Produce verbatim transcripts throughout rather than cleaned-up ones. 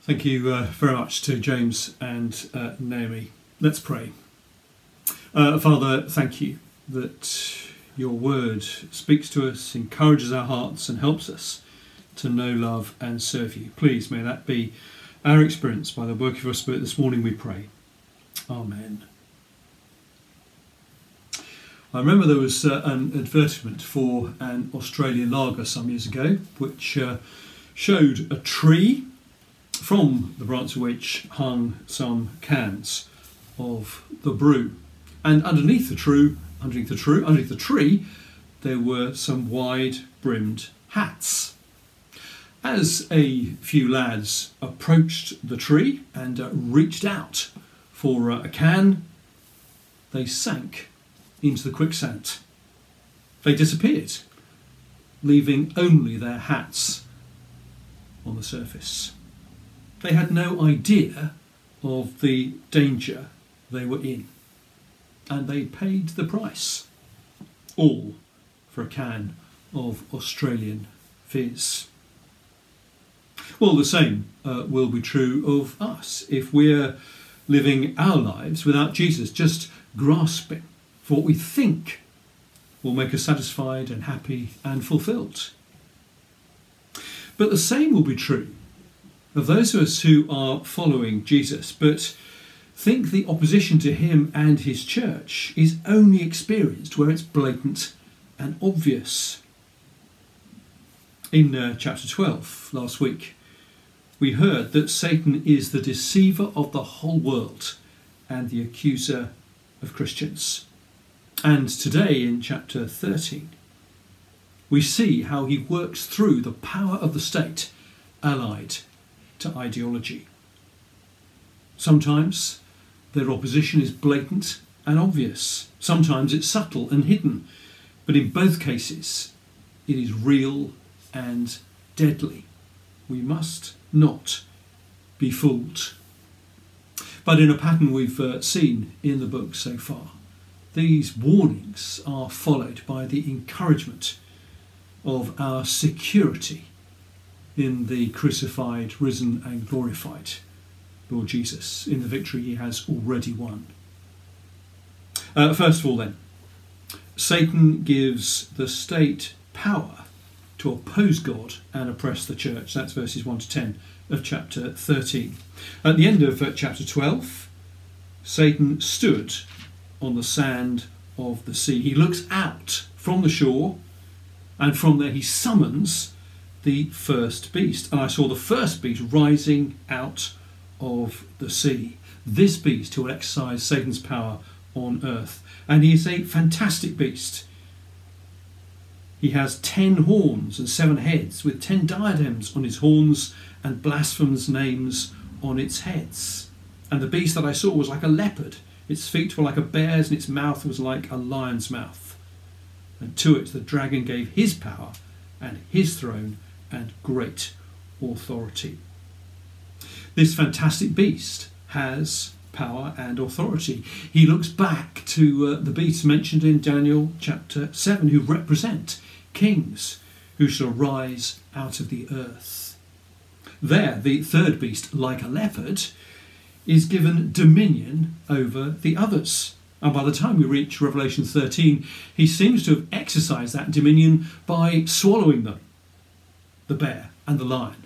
Thank you uh, very much to James and uh, Naomi. Let's pray. Uh, Father, thank you that your word speaks to us, encourages our hearts and helps us to know, love and serve you. Please may that be our experience by the work of your Spirit this morning, we pray. Amen. I remember there was uh, an advertisement for an Australian lager some years ago which uh, showed a tree from the branch of which hung some cans of the brew. And underneath the tree, underneath the tree, underneath the tree, there were some wide-brimmed hats. As a few lads approached the tree and uh, reached out for uh, a can, they sank into the quicksand. They disappeared, leaving only their hats on the surface. They had no idea of the danger they were in, and they paid the price, all for a can of Australian fizz. Well, the same uh, will be true of us if we're living our lives without Jesus, just grasping for what we think will make us satisfied and happy and fulfilled. But the same will be true of those of us who are following Jesus, but think the opposition to him and his church is only experienced where it's blatant and obvious. In uh, chapter twelve last week, we heard that Satan is the deceiver of the whole world and the accuser of Christians. And today in chapter thirteen, we see how he works through the power of the state allied to ideology. Sometimes their opposition is blatant and obvious. Sometimes it's subtle and hidden. But in both cases, it is real and deadly. We must not be fooled. But in a pattern we've uh, seen in the book so far, these warnings are followed by the encouragement of our security in the crucified, risen and glorified Lord Jesus, in the victory he has already won. Uh, first of all then, Satan gives the state power to oppose God and oppress the church. That's verses one to ten of chapter thirteen. At the end of uh, chapter twelve, Satan stood on the sand of the sea. He looks out from the shore, and from there he summons the first beast. And I saw the first beast rising out of the sea. This beast who will exercise Satan's power on earth. And he is a fantastic beast. He has ten horns and seven heads, with ten diadems on his horns and blasphemous names on its heads. And the beast that I saw was like a leopard. Its feet were like a bear's, and its mouth was like a lion's mouth. And to it the dragon gave his power and his throne and great authority. This fantastic beast has power and authority. He looks back to uh, the beasts mentioned in Daniel chapter seven, who represent kings who shall rise out of the earth. There, the third beast, like a leopard, is given dominion over the others. And by the time we reach Revelation thirteen, he seems to have exercised that dominion by swallowing them, the bear and the lion.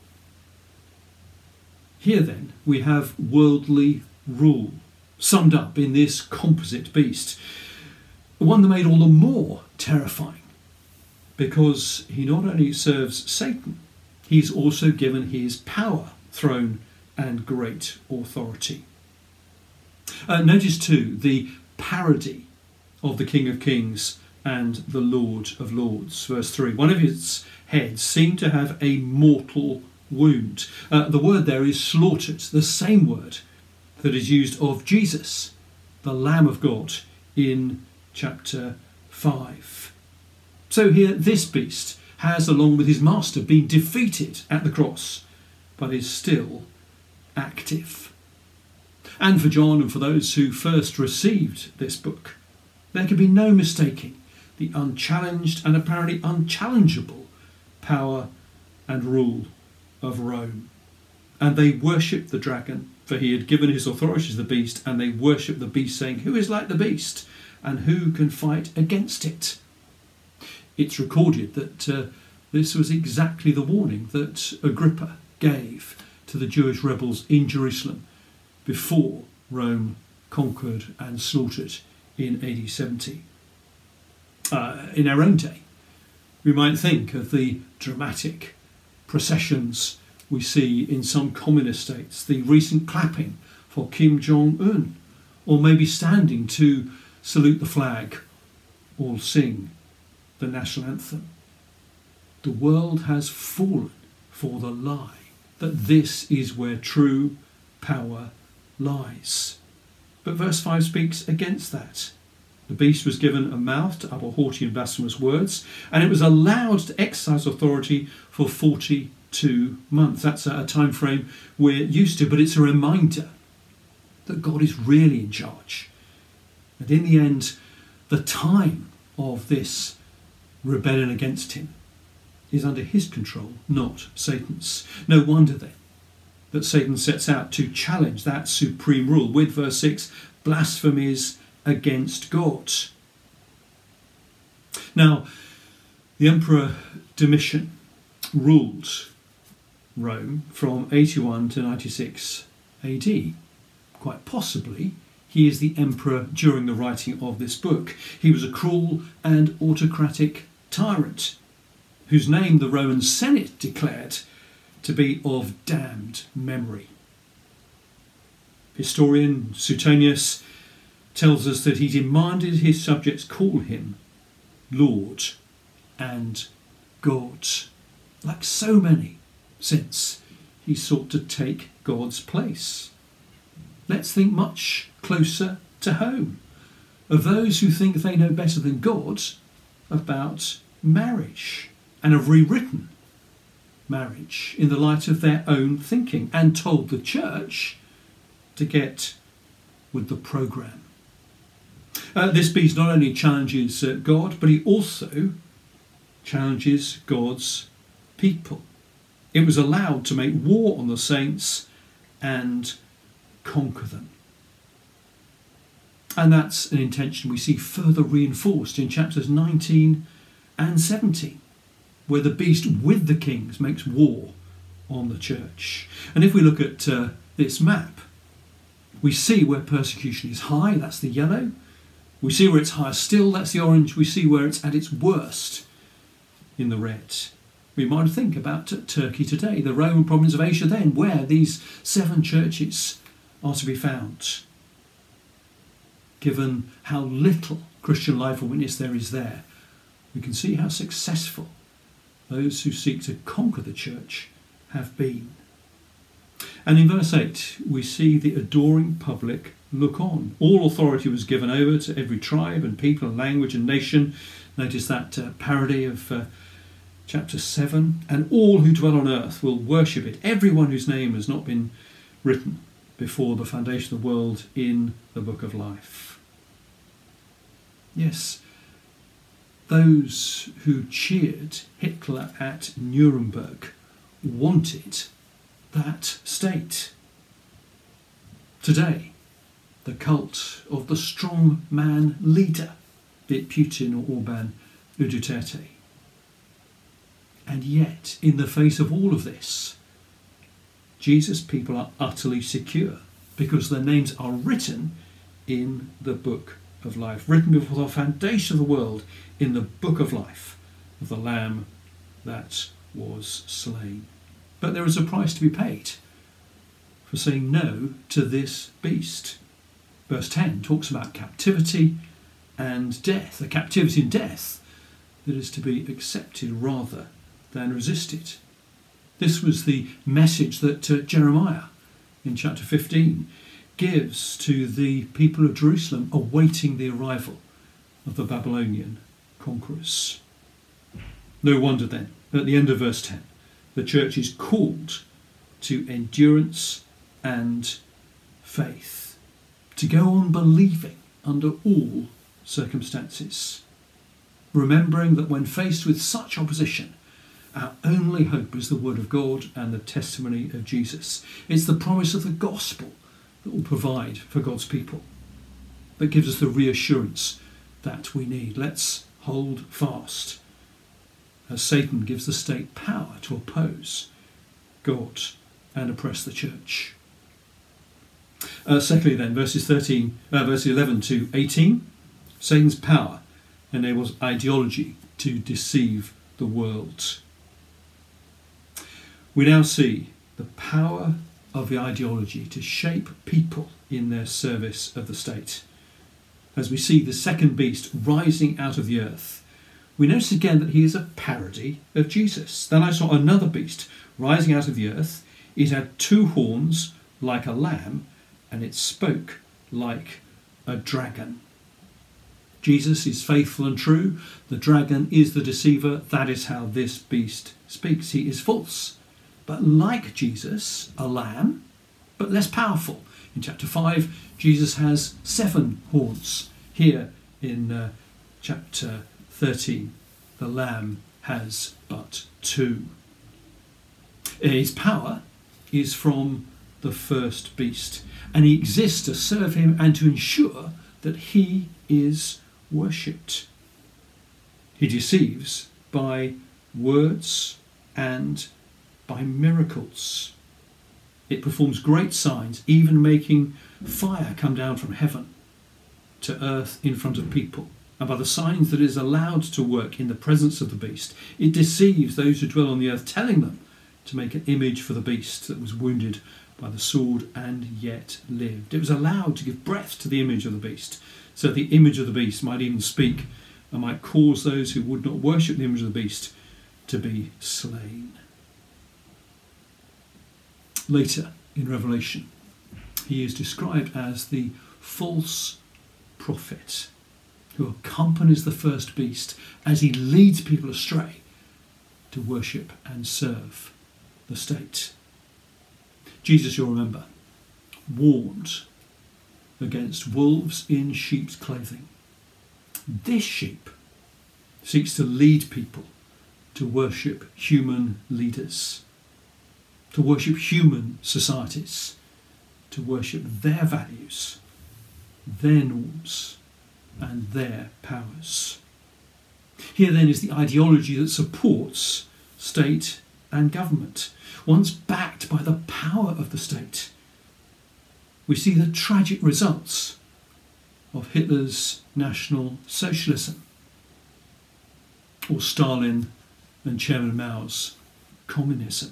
Here then we have worldly rule summed up in this composite beast, one that made all the more terrifying because he not only serves Satan, he's also given his power, throne and great authority. Uh, notice too the parody of the King of Kings and the Lord of Lords. Verse three, one of his heads seemed to have a mortal wound. Uh, the word there is slaughtered, the same word that is used of Jesus, the Lamb of God, in chapter five. So here this beast has, along with his master, been defeated at the cross, but is still active. And for John and for those who first received this book, there can be no mistaking the unchallenged and apparently unchallengeable power and rule of Rome. And they worshipped the dragon, for he had given his authority to the beast, and they worshipped the beast, saying, "Who is like the beast, and who can fight against it?" It's recorded that uh, this was exactly the warning that Agrippa gave to the Jewish rebels in Jerusalem before Rome conquered and slaughtered in A D seventy. Uh, in our own day, we might think of the dramatic processions we see in some communist states, the recent clapping for Kim Jong-un, or maybe standing to salute the flag or sing the national anthem. The world has fallen for the lie that this is where true power lies. But verse five speaks against that. The beast was given a mouth to utter haughty and blasphemous words, and it was allowed to exercise authority for forty-two months. That's a time frame we're used to, but it's a reminder that God is really in charge. And in the end, the time of this rebellion against him is under his control, not Satan's. No wonder then that Satan sets out to challenge that supreme rule with verse six, blasphemies against God. Now, the Emperor Domitian ruled Rome from eighty-one to ninety-six A D. Quite possibly, he is the emperor during the writing of this book. He was a cruel and autocratic tyrant whose name the Roman Senate declared to be of damned memory. Historian Suetonius tells us that he demanded his subjects call him Lord and God. Like so many since, he sought to take God's place. Let's think much closer to home of those who think they know better than God about marriage and have rewritten marriage in the light of their own thinking and told the church to get with the programme. Uh, this beast not only challenges uh, God, but he also challenges God's people. It was allowed to make war on the saints and conquer them. And that's an intention we see further reinforced in chapters nineteen and seventeen, where the beast with the kings makes war on the church. And if we look at uh, this map, we see where persecution is high, that's the yellow. We see where it's higher still, that's the orange. We see where it's at its worst in the red. We might think about Turkey today, the Roman province of Asia then, where these seven churches are to be found. Given how little Christian life and witness there is there, we can see how successful those who seek to conquer the church have been. And in verse eight, we see the adoring public look on. All authority was given over to every tribe and people and language and nation. Notice that uh, parody of uh, chapter seven. And all who dwell on earth will worship it. Everyone whose name has not been written before the foundation of the world in the book of life. Yes, those who cheered Hitler at Nuremberg wanted that state. Today, the cult of the strong man leader, be it Putin or Orban or Duterte. And yet, in the face of all of this, Jesus' people are utterly secure because their names are written in the book of life, written before the foundation of the world in the book of life of the Lamb that was slain. But there is a price to be paid for saying no to this beast. Verse ten talks about captivity and death, a captivity and death that is to be accepted rather than resisted. This was the message that uh, Jeremiah in chapter fifteen gives to the people of Jerusalem awaiting the arrival of the Babylonian conquerors. No wonder then, at the end of verse ten, the church is called to endurance and faith, to go on believing under all circumstances, remembering that when faced with such opposition Our only hope is the word of God and the testimony of Jesus. It's the promise of the gospel that will provide for God's people, that gives us the reassurance that we need. Let's hold fast as Satan gives the state power to oppose God and oppress the church. Uh, secondly then, verses thirteen, uh, verses eleven to eighteen, Satan's power enables ideology to deceive the world. We now see the power of the ideology to shape people in their service of the state. As we see the second beast rising out of the earth, we notice again that he is a parody of Jesus. Then I saw another beast rising out of the earth. It had two horns like a lamb, and it spoke like a dragon. Jesus is faithful and true. The dragon is the deceiver. That is how this beast speaks. He is false, but like Jesus, a lamb, but less powerful. In chapter five, Jesus has seven horns. Here in uh, chapter thirteen, the lamb has but two. His power is from the first beast, and he exists to serve him and to ensure that he is worshipped. He deceives by words and by miracles. It performs great signs, even making fire come down from heaven to earth in front of people. And by the signs that it is allowed to work in the presence of the beast, it deceives those who dwell on the earth, telling them to make an image for the beast that was wounded by the sword and yet lived. It was allowed to give breath to the image of the beast, so the image of the beast might even speak and might cause those who would not worship the image of the beast to be slain. Later in Revelation, he is described as the false prophet who accompanies the first beast as he leads people astray to worship and serve the state. Jesus, you'll remember, warned against wolves in sheep's clothing. This sheep seeks to lead people to worship human leaders, to worship human societies, to worship their values, their norms, and their powers. Here then is the ideology that supports state and government. Once backed by the power of the state, we see the tragic results of Hitler's National Socialism, or Stalin and Chairman Mao's communism.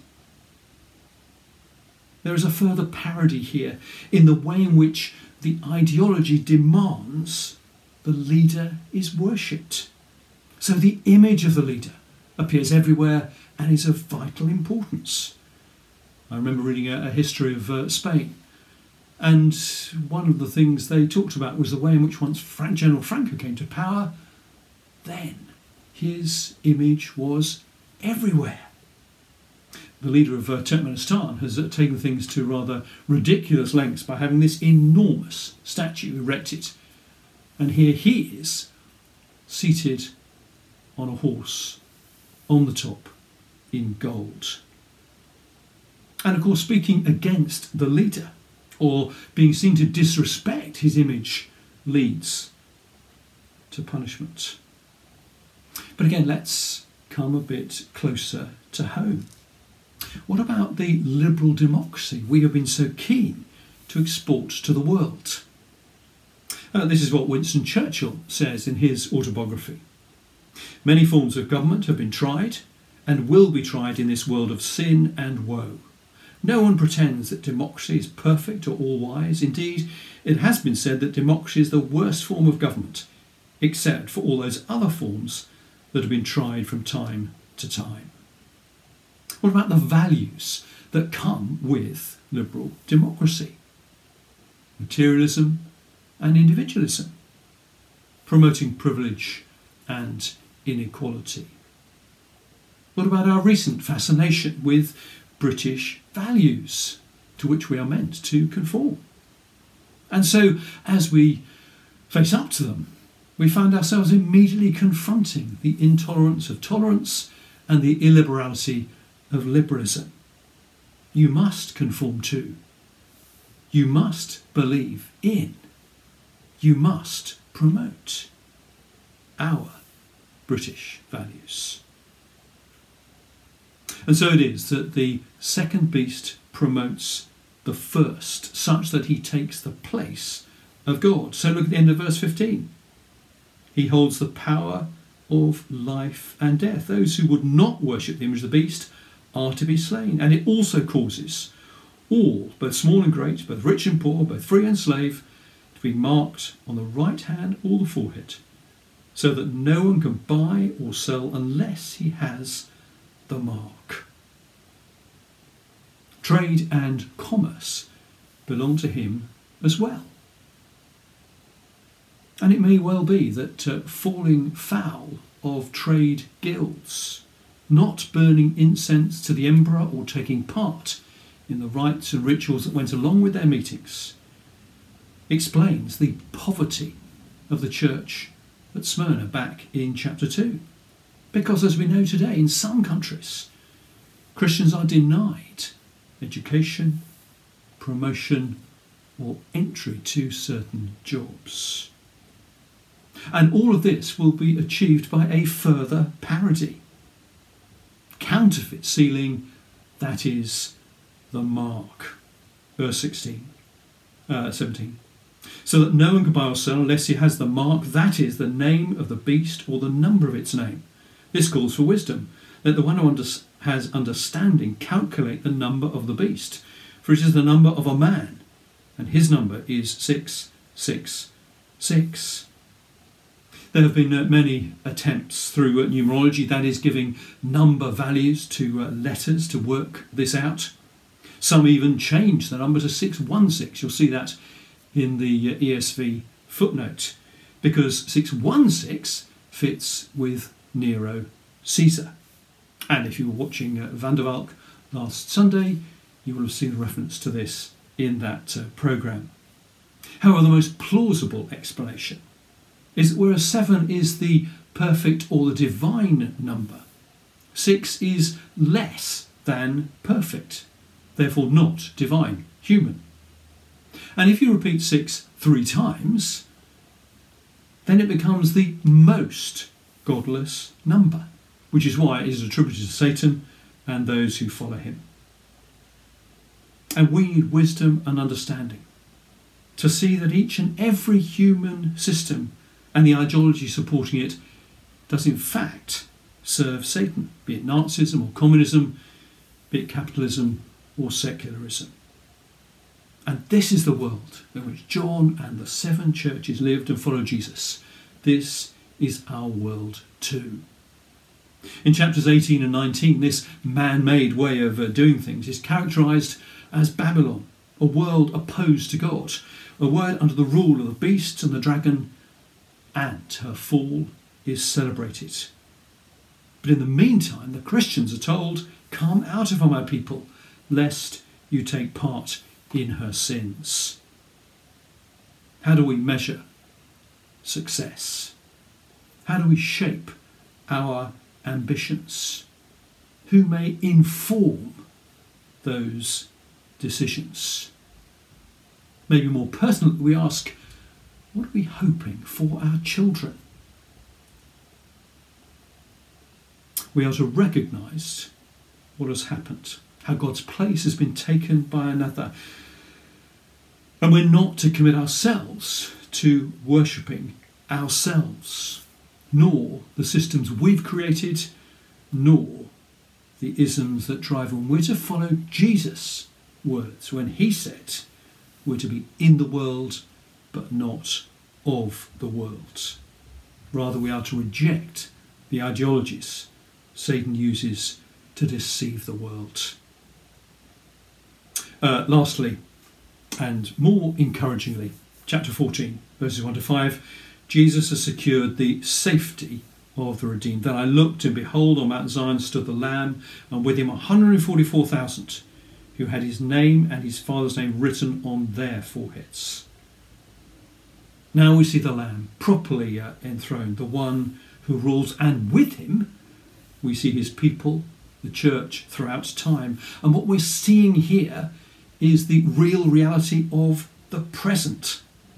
There is a further parody here in the way in which the ideology demands the leader is worshipped. So the image of the leader appears everywhere and is of vital importance. I remember reading a, a history of uh, Spain, and one of the things they talked about was the way in which once Frank, General Franco came to power, then his image was everywhere. The leader of uh, Turkmenistan has uh, taken things to rather ridiculous lengths by having this enormous statue erected. And here he is, seated on a horse, on the top, in gold. And of course, speaking against the leader, or being seen to disrespect his image, leads to punishment. But again, let's come a bit closer to home. What about the liberal democracy we have been so keen to export to the world? Uh, this is what Winston Churchill says in his autobiography. Many forms of government have been tried and will be tried in this world of sin and woe. No one pretends that democracy is perfect or all-wise. Indeed, it has been said that democracy is the worst form of government, except for all those other forms that have been tried from time to time. What about the values that come with liberal democracy? Materialism and individualism, promoting privilege and inequality. What about our recent fascination with British values to which we are meant to conform? And so, as we face up to them, we find ourselves immediately confronting the intolerance of tolerance and the illiberality of liberalism. You must conform to. You must believe in. You must promote our British values. And so it is that the second beast promotes the first, such that he takes the place of God. So look at the end of verse fifteen. He holds the power of life and death. Those who would not worship the image of the beast are to be slain. And it also causes all, both small and great, both rich and poor, both free and slave, to be marked on the right hand or the forehead, so that no one can buy or sell unless he has the mark. Trade and commerce belong to him as well. And it may well be that uh, falling foul of trade guilds, not burning incense to the emperor or taking part in the rites and rituals that went along with their meetings, explains the poverty of the church at Smyrna back in chapter two. Because as we know today, in some countries, Christians are denied education, promotion, or entry to certain jobs. And all of this will be achieved by a further parody. Counterfeit sealing, that is the mark. Verse sixteen, uh, seventeen. So that no one can buy or sell unless he has the mark, that is the name of the beast or the number of its name. This calls for wisdom. Let the one who under- has understanding calculate the number of the beast, for it is the number of a man, and his number is six six six. There have been uh, many attempts through uh, numerology, that is giving number values to uh, letters to work this out. Some even change the number to six one six. You'll see that in the uh, E S V footnote, because six one six fits with Nero Caesar. And if you were watching uh, Van der Valk last Sunday, you will have seen a reference to this in that uh, programme. However, the most plausible explanation is that whereas seven is the perfect or the divine number, six is less than perfect, therefore not divine, human. And if you repeat six three times, then it becomes the most godless number, which is why it is attributed to Satan and those who follow him. And we need wisdom and understanding to see that each and every human system and the ideology supporting it does in fact serve Satan, be it Nazism or communism, be it capitalism or secularism. And this is the world in which John and the seven churches lived and followed Jesus. This is our world too. In chapters eighteen and nineteen, this man-made way of uh, doing things is characterised as Babylon, a world opposed to God, a world under the rule of the beast and the dragon, and her fall is celebrated. But in the meantime, the Christians are told, "Come out of her, my people, lest you take part in her sins." How do we measure success? How do we shape our ambitions? Who may inform those decisions? Maybe more personally, we ask, what are we hoping for our children? We are to recognise what has happened, how God's place has been taken by another. And we're not to commit ourselves to worshipping ourselves, nor the systems we've created, nor the isms that drive them. We're to follow Jesus' words when he said we're to be in the world but not of the world. Rather, we are to reject the ideologies Satan uses to deceive the world. Uh, lastly, and more encouragingly, chapter fourteen, verses one to five, Jesus has secured the safety of the redeemed. Then I looked, and behold, on Mount Zion stood the Lamb, and with him one hundred forty-four thousand, who had his name and his father's name written on their foreheads. Now we see the Lamb properly uh, enthroned, the one who rules, and with him We see his people, the church, throughout time. And what we're seeing here is the real reality of the present.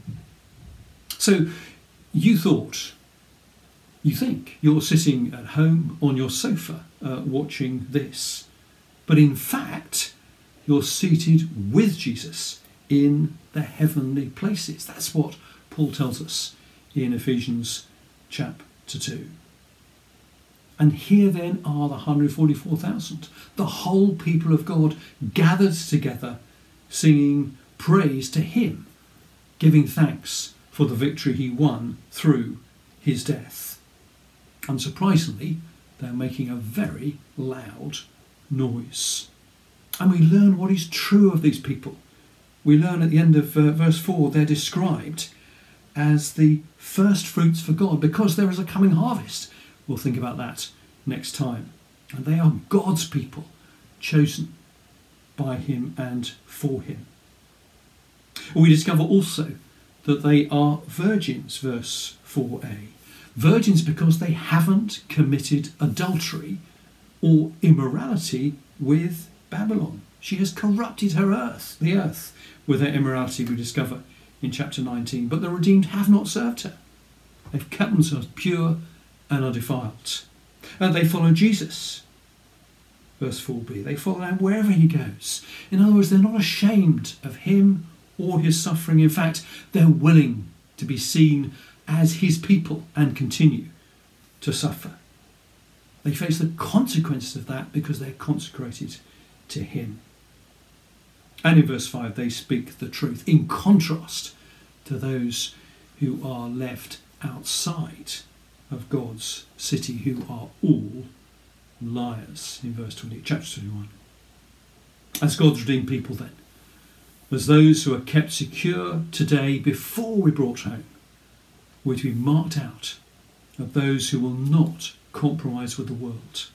So you thought, you think you're sitting at home on your sofa uh, watching this. But in fact, you're seated with Jesus in the heavenly places. That's what Paul tells us in Ephesians chapter two. And here then are the one hundred forty-four thousand, the whole people of God gathered together, singing praise to him, giving thanks for the victory he won through his death. Unsurprisingly, they're making a very loud noise. And we learn what is true of these people. We learn at the end of uh, verse four, they're described as the first fruits for God because there is a coming harvest. We'll think about that next time. And they are God's people, chosen by him and for him. We discover also that they are virgins, verse four a. Virgins because they haven't committed adultery or immorality with Babylon. She has corrupted her earth, the earth, with her immorality, we discover in chapter nineteen. But the redeemed have not served her. They've kept themselves pure and undefiled. And they follow Jesus. Verse four b. They follow him wherever he goes. In other words, they're not ashamed of him or his suffering. In fact, they're willing to be seen as his people and continue to suffer. They face the consequences of that because they're consecrated to him. And in verse five, they speak the truth, in contrast to those who are left outside of God's city, who are all liars, in verse twenty, chapter twenty-one. As God's redeemed people then, as those who are kept secure today before we're brought home, we're to be marked out of those who will not compromise with the world,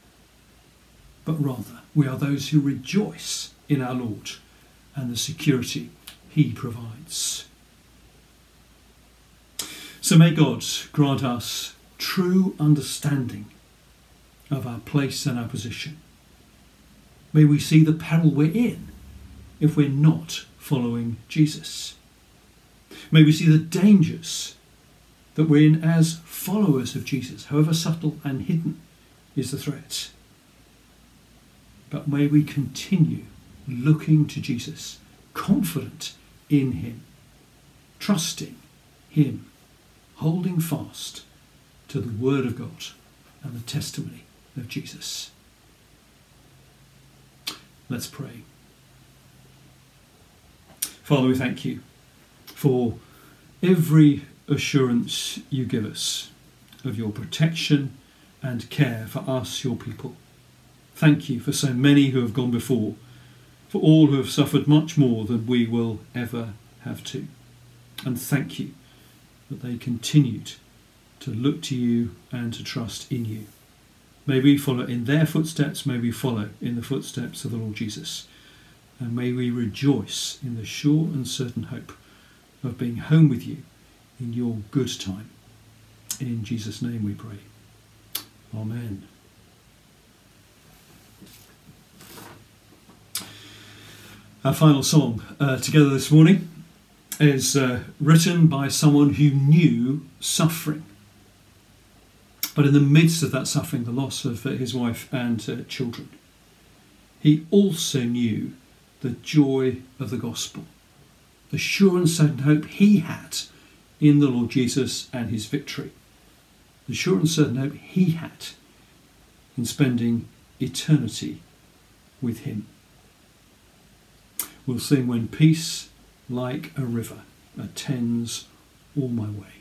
but rather we are those who rejoice in our Lord and the security he provides. So may God grant us true understanding of our place and our position. May we see the peril we're in if we're not following Jesus. May we see the dangers that we're in as followers of Jesus, however subtle and hidden is the threat. But may we continue looking to Jesus, confident in him, trusting him, holding fast to the word of God and the testimony of Jesus. Let's pray. Father, we thank you for every assurance you give us of your protection and care for us, your people. Thank you for so many who have gone before, for all who have suffered much more than we will ever have to. And thank you that they continued to look to you and to trust in you. May we follow in their footsteps, may we follow in the footsteps of the Lord Jesus. And may we rejoice in the sure and certain hope of being home with you in your good time. In Jesus' name we pray. Amen. Our final song uh, together this morning is uh, written by someone who knew suffering. But in the midst of that suffering, the loss of uh, his wife and uh, children, he also knew the joy of the gospel, the sure and certain hope he had in the Lord Jesus and his victory, the sure and certain hope he had in spending eternity with him. We'll sing When Peace Like a River Attends All My Way.